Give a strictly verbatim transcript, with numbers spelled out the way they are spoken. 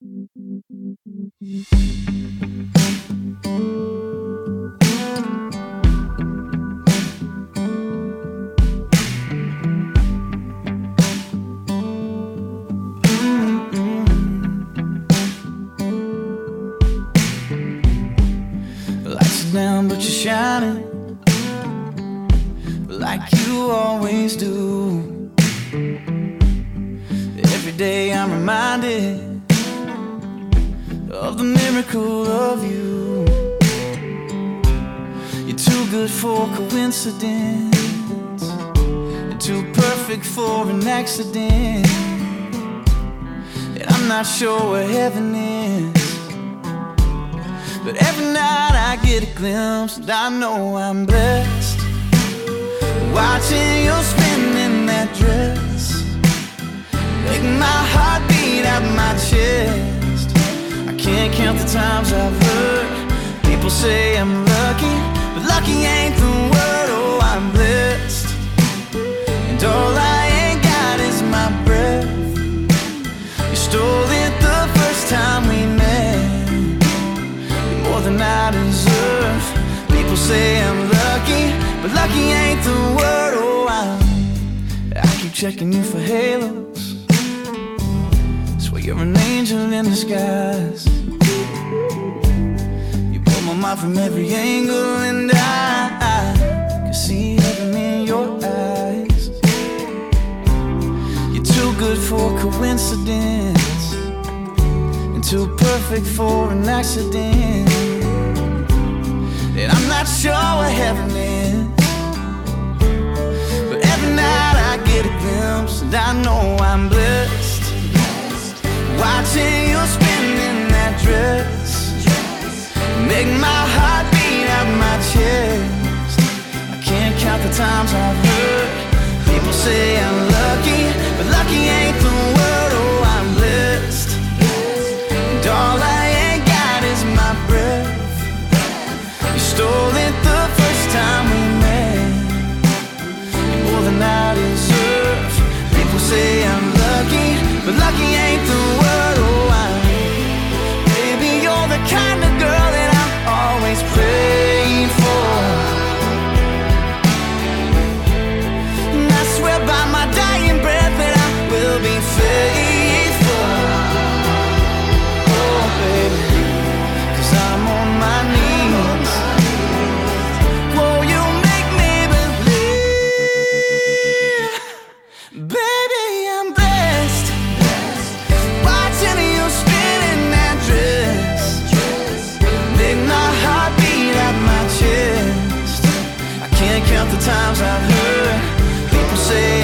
Lights are down, but you're shining like you always do. Every day I'm reminded of the miracle of you. You're too good for coincidence, and too perfect for an accident. And I'm not sure where heaven is, but every night I get a glimpse, and I know I'm blessed. Watching you spin in that dress, make my heart beat out my chest. I can't count the times I've heard people say I'm lucky, but lucky ain't the word. Oh, I'm blessed, and all I ain't got is my breath. You stole it the first time we met, more than I deserve. People say I'm lucky, but lucky ain't the word. Oh, I, I keep checking you for halos, swear you're an angel in disguise. You blow my mind from every angle, and I, I can see heaven in your eyes. You're too good for coincidence, and too perfect for an accident. And I'm not sure what heaven is, but every night I get a glimpse, and I know I'm blessed. Watching you spin in that dress, make my heart beat out my chest. I can't count the times I've heard people say I'm lucky, but lucky ain't the word. Oh, I'm blessed, and all I ain't got is my breath. You stole it the first time we met, more than I deserve. People say I'm lucky, but lucky ain't the word. Oh, I, baby, you're the kind of girl that I'm always praying for, and I swear by my dying breath that I will be faithful. Oh, baby, 'cause I'm on my knees. Whoa, you make me believe. Baby, I'm blessed. Watching you spin in that dress, make my heart beat out my chest. I can't count the times I've heard people say